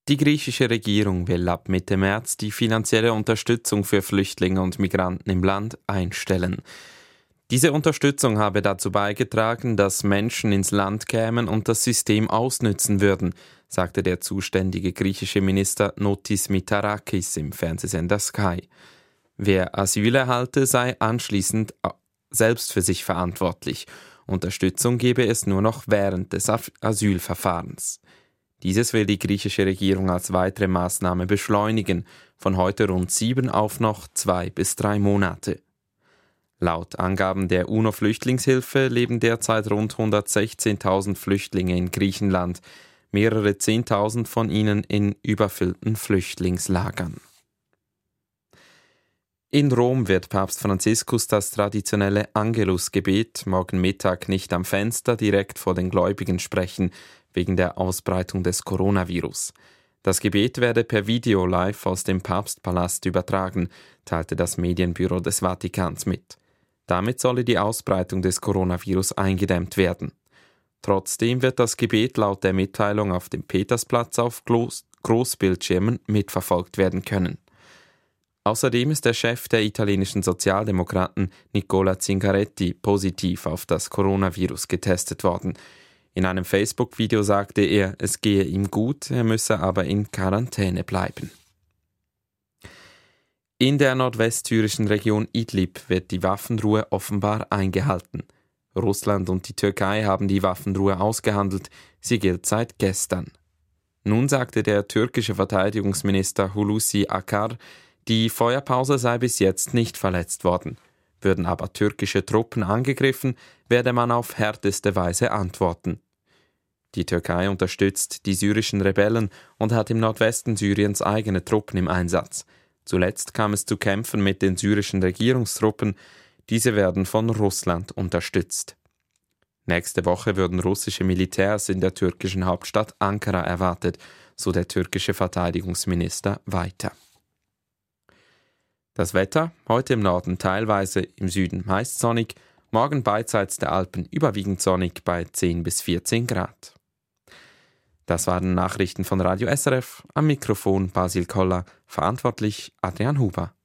Die griechische Regierung will ab Mitte März die finanzielle Unterstützung für Flüchtlinge und Migranten im Land einstellen. Diese Unterstützung habe dazu beigetragen, dass Menschen ins Land kämen und das System ausnützen würden, sagte der zuständige griechische Minister Notis Mitarakis im Fernsehsender Sky. Wer Asyl erhalte, sei anschließend selbst für sich verantwortlich. Unterstützung gebe es nur noch während des Asylverfahrens. Dieses will die griechische Regierung als weitere Maßnahme beschleunigen, von heute rund 7 auf noch 2 bis 3 Monate. Laut Angaben der UNO-Flüchtlingshilfe leben derzeit rund 116.000 Flüchtlinge in Griechenland, mehrere 10.000 von ihnen in überfüllten Flüchtlingslagern. In Rom wird Papst Franziskus das traditionelle Angelusgebet morgen Mittag nicht am Fenster direkt vor den Gläubigen sprechen, wegen der Ausbreitung des Coronavirus. Das Gebet werde per Video live aus dem Papstpalast übertragen, teilte das Medienbüro des Vatikans mit. Damit solle die Ausbreitung des Coronavirus eingedämmt werden. Trotzdem wird das Gebet laut der Mitteilung auf dem Petersplatz auf Großbildschirmen mitverfolgt werden können. Außerdem ist der Chef der italienischen Sozialdemokraten Nicola Zingaretti positiv auf das Coronavirus getestet worden. In einem Facebook-Video sagte er, es gehe ihm gut, er müsse aber in Quarantäne bleiben. In der nordwestsyrischen Region Idlib wird die Waffenruhe offenbar eingehalten. Russland und die Türkei haben die Waffenruhe ausgehandelt, sie gilt seit gestern. Nun sagte der türkische Verteidigungsminister Hulusi Akar, die Feuerpause sei bis jetzt nicht verletzt worden. Würden aber türkische Truppen angegriffen, werde man auf härteste Weise antworten. Die Türkei unterstützt die syrischen Rebellen und hat im Nordwesten Syriens eigene Truppen im Einsatz. Zuletzt kam es zu Kämpfen mit den syrischen Regierungstruppen. Diese werden von Russland unterstützt. Nächste Woche würden russische Militärs in der türkischen Hauptstadt Ankara erwartet, so der türkische Verteidigungsminister weiter. Das Wetter, heute im Norden teilweise, im Süden meist sonnig, morgen beidseits der Alpen überwiegend sonnig bei 10 bis 14 Grad. Das waren Nachrichten von Radio SRF, am Mikrofon Basil Koller, verantwortlich Adrian Huber.